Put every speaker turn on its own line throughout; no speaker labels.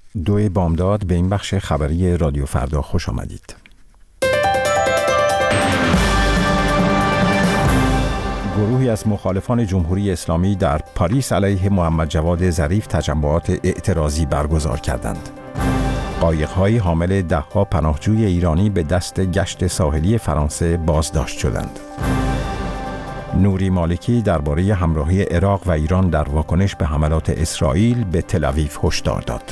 2 بامداد به این بخش خبری رادیو فردا خوش آمدید. گروهی از مخالفان جمهوری اسلامی در پاریس علیه محمد جواد ظریف تجمعات اعتراضی برگزار کردند. قایق‌های حامل 10 پناهجوی ایرانی به دست گشت ساحلی فرانسه بازداشت شدند. نوری مالکی درباره همراهی عراق و ایران در واکنش به حملات اسرائیل به تل‌آویو هشدار داد.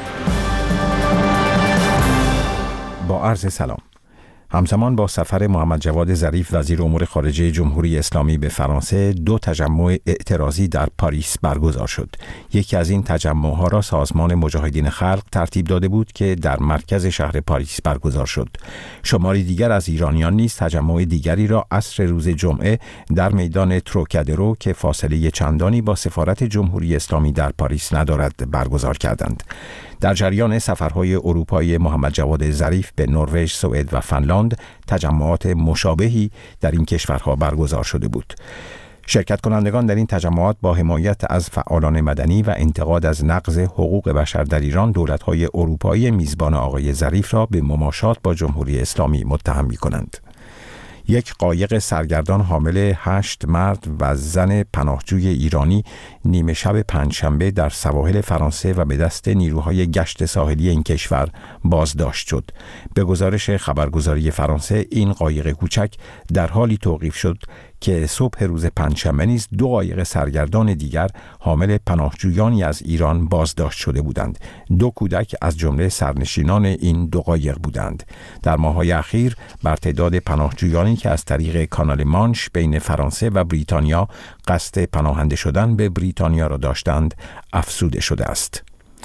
با عرض سلام. همزمان با سفر محمد جواد ظریف وزیر امور خارجه جمهوری اسلامی به فرانسه 2 تجمع اعتراضی در پاریس برگزار شد. یکی از این تجمع‌ها را سازمان مجاهدین خلق ترتیب داده بود که در مرکز شهر پاریس برگزار شد. شماری دیگر از ایرانیان نیز تجمع دیگری را عصر روز جمعه در میدان تروکادرو که فاصله چندانی با سفارت جمهوری اسلامی در پاریس ندارد برگزار کردند. در جریان سفرهای اروپایی محمد جواد ظریف به نروژ، سوئد و فنلاند تجمعات مشابهی در این کشورها برگزار شده بود. شرکت کنندگان در این تجمعات با حمایت از فعالان مدنی و انتقاد از نقض حقوق بشر در ایران دولت‌های اروپایی میزبان آقای ظریف را به مماشات با جمهوری اسلامی متهم می‌کنند. یک قایق سرگردان حامل 8 مرد و زن پناهجوی ایرانی نیمه شب پنجشنبه در سواحل فرانسه و به دست نیروهای گشت ساحلی این کشور بازداشت شد. به گزارش خبرگزاری فرانسه این قایق کوچک در حالی توقیف شد که صبح روز پنجشنبه نیز 2 قایق سرگردان دیگر حامل پناهجویانی از ایران بازداشت شده بودند. 2 کودک از جمله سرنشینان این 2 قایق بودند. در ماه‌های اخیر بر تعداد پناهجویانی که از طریق کانال مانش بین فرانسه و بریتانیا قصد پناهنده شدن به بریتانیا را داشتند افزوده شده است.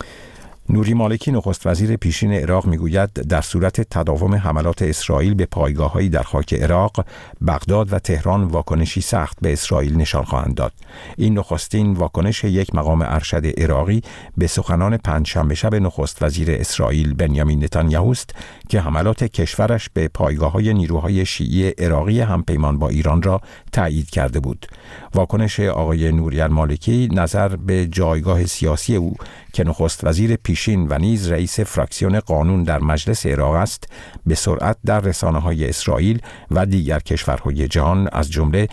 نوری مالکی نخست وزیر پیشین عراق میگوید در صورت تداوم حملات اسرائیل به پایگاه‌هایی در خاک عراق، بغداد و تهران واکنشی سخت به اسرائیل نشان خواهند داد. این نخستین واکنش یک مقام ارشد عراقی به سخنان پنجشنبه شب نخست وزیر اسرائیل بنیامین نتانیاهو است که حملات کشورش به پایگاه‌های نیروهای شیعی عراقی همپیمان با ایران را تایید کرده بود. واکنش آقای نوری مالکی نظر به جایگاه سیاسی او که نخست وزیر پیشین و نیز رئیس فراکسیون قانون در مجلس عراق است، به سرعت در رسانه‌های اسرائیل و دیگر کشورهای جهان از جمله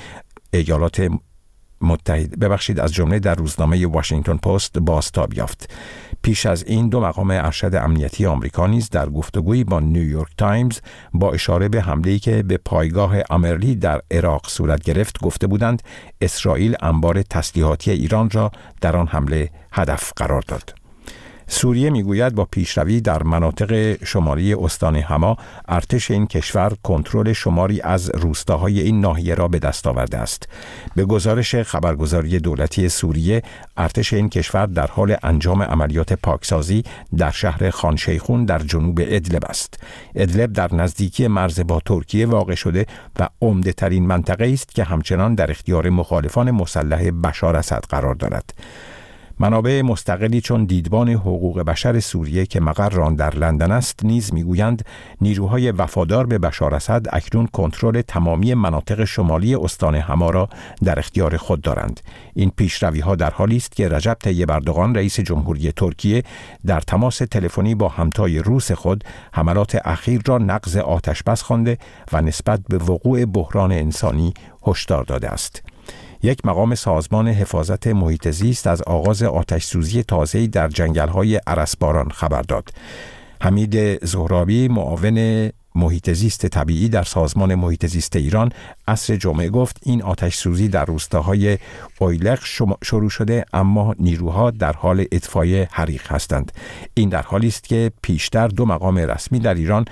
از جمله در روزنامه واشنگتن پست بازتاب یافت. پیش از این 2 مقام ارشد امنیتی آمریکا نیز در گفتگویی با نیویورک تایمز با اشاره به حمله‌ای که به پایگاه امرلی در عراق صورت گرفت گفته بودند اسرائیل انبار تسلیحاتی ایران را در آن حمله هدف قرار داد. سوریه میگوید با پیشروی در مناطق شمالی استان حما ارتش این کشور کنترل شماری از روستاهای این ناحیه را به دست آورده است. به گزارش خبرگزاری دولتی سوریه ارتش این کشور در حال انجام عملیات پاکسازی در شهر خان شیخون در جنوب ادلب است. ادلب در نزدیکی مرز با ترکیه واقع شده و عمده ترین منطقه است که همچنان در اختیار مخالفان مسلح بشار اسد قرار دارد. منابع مستقلی چون دیدبان حقوق بشر سوریه که مقر آن در لندن است نیز میگویند نیروهای وفادار به بشار اسد اکنون کنترل تمامی مناطق شمالی استان حما را در اختیار خود دارند. این پیشروی‌ها در حالی است که رجب طیب اردوغان رئیس جمهوری ترکیه در تماس تلفنی با همتای روس خود حملات اخیر را نقض آتشبس خوانده و نسبت به وقوع بحران انسانی هشدار داده است. یک مقام سازمان حفاظت محیط زیست از آغاز آتش‌سوزی تازه‌ای در جنگل‌های ارسباران خبر داد. حمید زهرابی معاون محیط زیست طبیعی در سازمان محیط زیست ایران عصر جمعه گفت این آتش‌سوزی در روستاهای اویلق شروع شده اما نیروها در حال اطفای حریق هستند. این در حالی است که پیشتر 2 مقام رسمی در ایران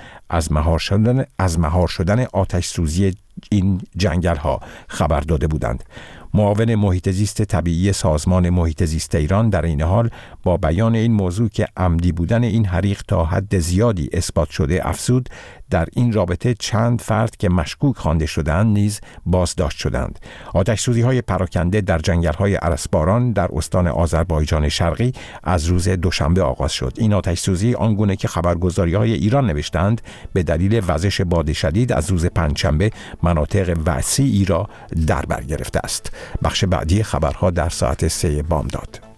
از مهار شدن آتش‌سوزی این جنگل‌ها خبر داده بودند. معاون محیط زیست طبیعی سازمان محیط زیست ایران در این حال با بیان این موضوع که عمدی بودن این حریق تا حد زیادی اثبات شده افزود در این رابطه چند فرد که مشکوک خوانده شدند نیز بازداشت شدند. آتش‌سوزی‌های پراکنده در جنگل‌های ارسباران در استان آذربایجان شرقی از روز دوشنبه آغاز شد. این آتش‌سوزی آنگونه که خبرگزاری‌های ایران نوشتند به دلیل وزش باد شدید از روز پنجشنبه مناطق وسیعی را در بر گرفته است. بخش بعدی خبرها در ساعت 3 بامداد.